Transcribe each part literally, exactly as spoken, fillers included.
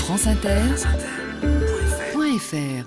France Inter, point F R.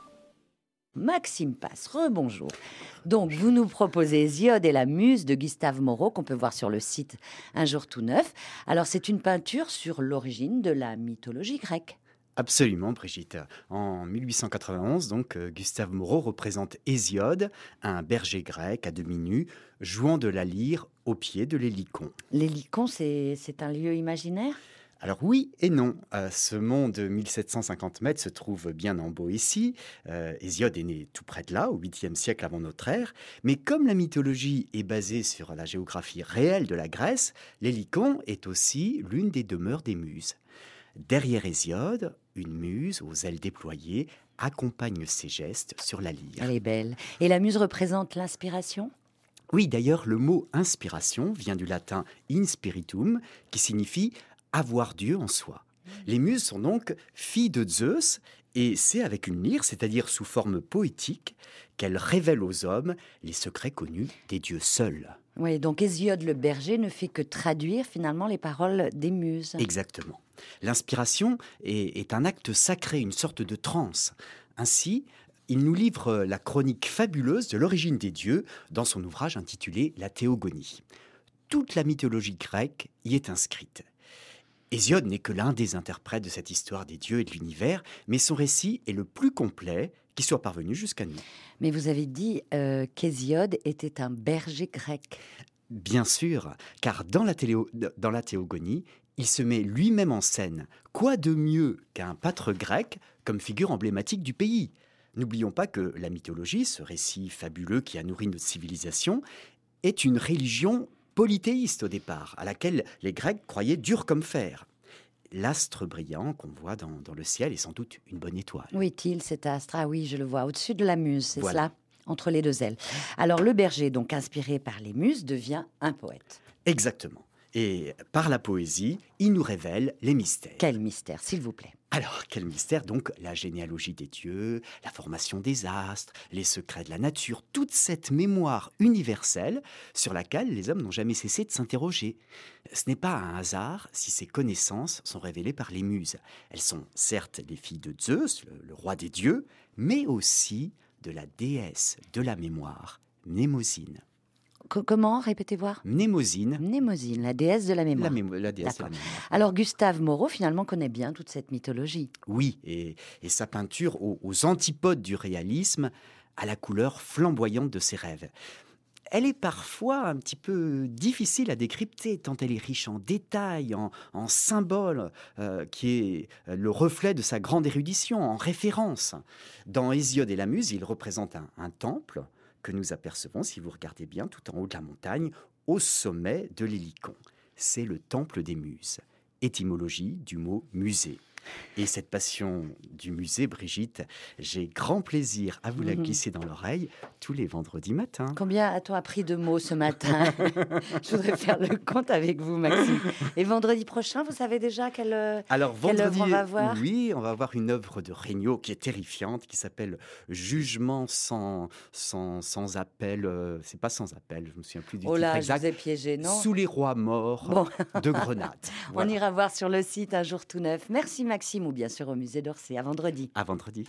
Maxime Passe, rebonjour. Donc, vous nous proposez Hésiode et la Muse de Gustave Moreau, qu'on peut voir sur le site Un jour tout neuf. Alors, c'est une peinture sur l'origine de la mythologie grecque. Absolument, Brigitte. En mille huit cent quatre-vingt-onze, donc, euh, Gustave Moreau représente Hésiode, un berger grec à demi nu, jouant de la lyre au pied de l'Hélicon. L'Hélicon, c'est, c'est un lieu imaginaire ? Alors oui et non. Euh, ce mont de mille sept cent cinquante mètres se trouve bien en Boétie. Euh, Hésiode est né tout près de là, au huitième siècle avant notre ère. Mais comme la mythologie est basée sur la géographie réelle de la Grèce, l'Hélicon est aussi l'une des demeures des Muses. Derrière Hésiode, une muse aux ailes déployées accompagne ses gestes sur la lyre. Elle est belle. Et la Muse représente l'inspiration ? Oui, d'ailleurs, le mot inspiration vient du latin in spiritum, qui signifie avoir Dieu en soi. Les muses sont donc filles de Zeus, et c'est avec une lyre, c'est-à-dire sous forme poétique, qu'elles révèlent aux hommes les secrets connus des dieux seuls. Oui, donc Hésiode le berger ne fait que traduire finalement les paroles des muses. Exactement. L'inspiration est, est un acte sacré, une sorte de transe. Ainsi, il nous livre la chronique fabuleuse de l'origine des dieux dans son ouvrage intitulé La Théogonie. Toute la mythologie grecque y est inscrite. Hésiode n'est que l'un des interprètes de cette histoire des dieux et de l'univers, mais son récit est le plus complet qui soit parvenu jusqu'à nous. Mais vous avez dit euh, qu'Hésiode était un berger grec. Bien sûr, car dans la, téléo- dans la Théogonie, il se met lui-même en scène. Quoi de mieux qu'un pâtre grec comme figure emblématique du pays ? N'oublions pas que la mythologie, ce récit fabuleux qui a nourri notre civilisation, est une religion polythéiste au départ, à laquelle les Grecs croyaient dur comme fer. L'astre brillant qu'on voit dans, dans le ciel est sans doute une bonne étoile. Où est-il cet astre ? Ah oui, je le vois, au-dessus de la Muse, c'est Voilà. cela ? Entre les deux ailes. Alors le berger, donc inspiré par les muses, devient un poète. Exactement. Et par la poésie, il nous révèle les mystères. Quel mystère, s'il vous plaît. Alors, quel mystère donc? La généalogie des dieux, la formation des astres, les secrets de la nature, toute cette mémoire universelle sur laquelle les hommes n'ont jamais cessé de s'interroger. Ce n'est pas un hasard si ces connaissances sont révélées par les muses. Elles sont certes les filles de Zeus, le, le roi des dieux, mais aussi de la déesse de la mémoire, Mnémosyne. Co- comment ? Répétez voir. Mnémosyne, Mnémosyne, la déesse de la mémoire. la, mémo- la déesse de la D'accord. mémoire. Alors Gustave Moreau, finalement, connaît bien toute cette mythologie. Oui, et, et sa peinture aux, aux antipodes du réalisme, à la couleur flamboyante de ses rêves. Elle est parfois un petit peu difficile à décrypter, tant elle est riche en détails, en, en symboles, euh, qui est le reflet de sa grande érudition, en références. Dans Hésiode et la Muse, il représente un, un temple que nous apercevons, si vous regardez bien, tout en haut de la montagne, au sommet de l'Hélicon. C'est le temple des Muses, étymologie du mot musée. Et cette passion du musée, Brigitte, j'ai grand plaisir à vous la glisser dans l'oreille tous les vendredis matins. Combien a-t-on appris de mots ce matin ? Je voudrais faire le compte avec vous, Maxime. Et vendredi prochain, vous savez déjà quelle, euh, Alors quelle vendredi, œuvre on va voir ? oui, on va voir une œuvre de Regnault qui est terrifiante, qui s'appelle Jugement sans, sans, sans appel. Euh, c'est pas sans appel, je me souviens plus du Oh titre là, je exact. vous ai piégé, non ? Sous les rois morts Bon. de Grenade. On Voilà. ira voir sur le site Un jour tout neuf. Merci Maxime, ou bien sûr au musée d'Orsay. À vendredi. À vendredi.